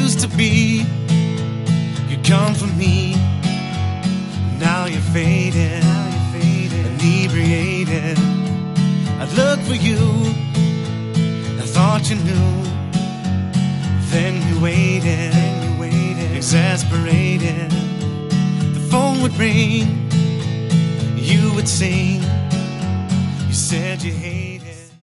used to be. You come for me, now you're faded, inebriated. I'd look for you, I thought you knew. Then you waited, exasperated. The phone would ring, you would sing. You said you hated